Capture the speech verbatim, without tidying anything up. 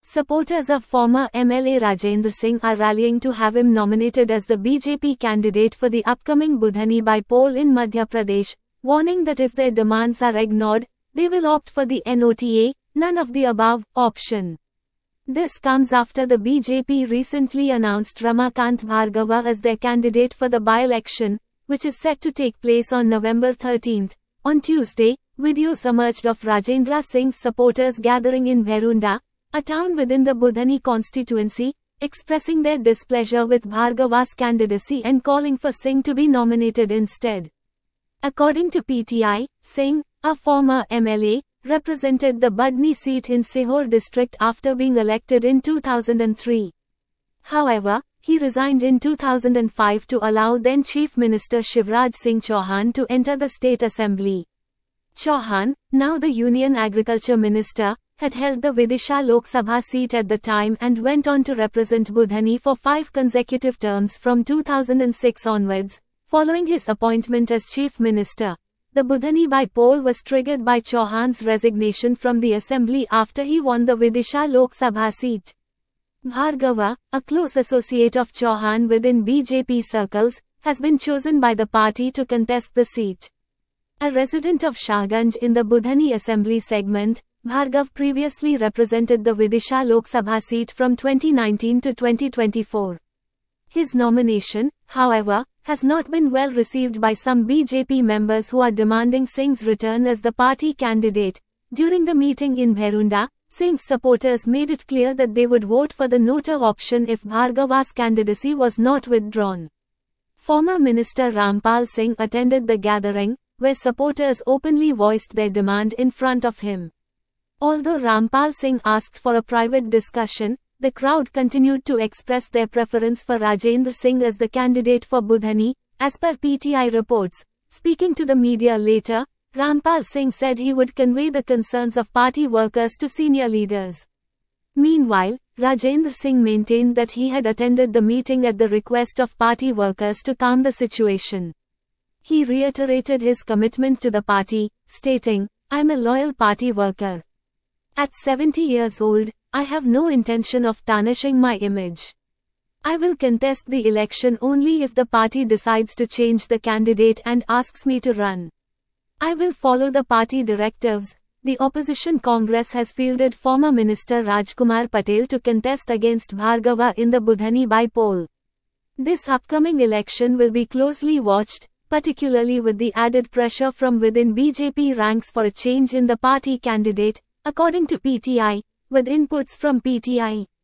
Supporters of former M L A Rajendra Singh are rallying to have him nominated as the B J P candidate for the upcoming Budhani by poll in Madhya Pradesh, warning that if their demands are ignored, they will opt for the N O T A, none of the above, option. This comes after the B J P recently announced Ramakant Bhargava as their candidate for the by-election, which is set to take place on November thirteenth. On Tuesday, videos emerged of Rajendra Singh's supporters gathering in Bhairunda, a town within the Budhani constituency, expressing their displeasure with Bhargava's candidacy and calling for Singh to be nominated instead. According to P T I, Singh, a former M L A, represented the Budni seat in Sihor district after being elected in two thousand three. However, he resigned in two thousand five to allow then Chief Minister Shivraj Singh Chauhan to enter the State Assembly. Chauhan, now the Union Agriculture Minister, had held the Vidisha Lok Sabha seat at the time and went on to represent Budhani for five consecutive terms from two thousand six onwards, following his appointment as Chief Minister. The Budhani by poll was triggered by Chauhan's resignation from the assembly after he won the Vidisha Lok Sabha seat. Bhargava, a close associate of Chauhan within B J P circles, has been chosen by the party to contest the seat. A resident of Shahganj in the Budhani assembly segment, Bhargav previously represented the Vidisha Lok Sabha seat from twenty nineteen to twenty twenty-four. His nomination, however, has not been well received by some B J P members who are demanding Singh's return as the party candidate. During the meeting in Bhairunda, Singh's supporters made it clear that they would vote for the Nota option if Bhargava's candidacy was not withdrawn. Former Minister Rampal Singh attended the gathering, where supporters openly voiced their demand in front of him. Although Rampal Singh asked for a private discussion, the crowd continued to express their preference for Rajendra Singh as the candidate for Budhani, as per P T I reports. Speaking to the media later, Rampal Singh said he would convey the concerns of party workers to senior leaders. Meanwhile, Rajendra Singh maintained that he had attended the meeting at the request of party workers to calm the situation. He reiterated his commitment to the party, stating, "I'm a loyal party worker. At seventy years old, I have no intention of tarnishing my image. I will contest the election only if the party decides to change the candidate and asks me to run. I will follow the party directives." The opposition Congress has fielded former Minister Rajkumar Patel to contest against Bhargava in the Budhani by poll. This upcoming election will be closely watched, particularly with the added pressure from within B J P ranks for a change in the party candidate, according to P T I, with inputs from P T I.